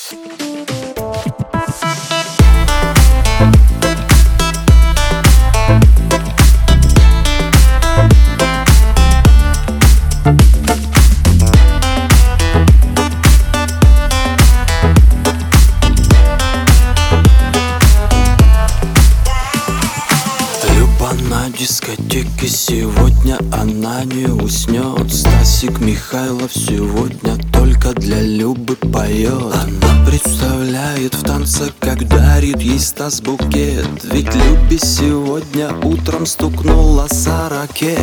На дискотеке сегодня она не уснет. Стасик Михайлов сегодня только для Любы поет. Она представляет в танце, как дарит ей Стас букет. Ведь Любе сегодня утром стукнула 40 лет.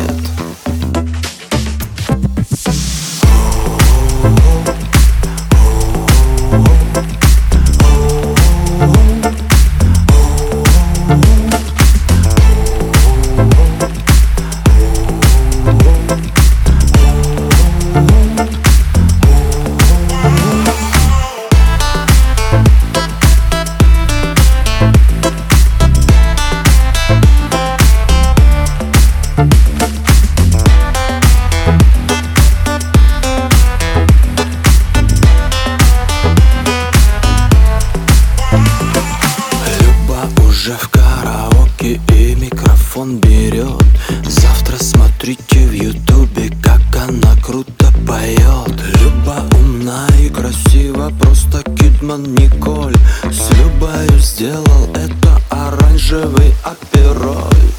В караоке и микрофон берет. Завтра смотрите в ютубе, как она круто поет. Люба умна и красива, просто Кидман Николь. С Любою сделал это оранжевый апероль.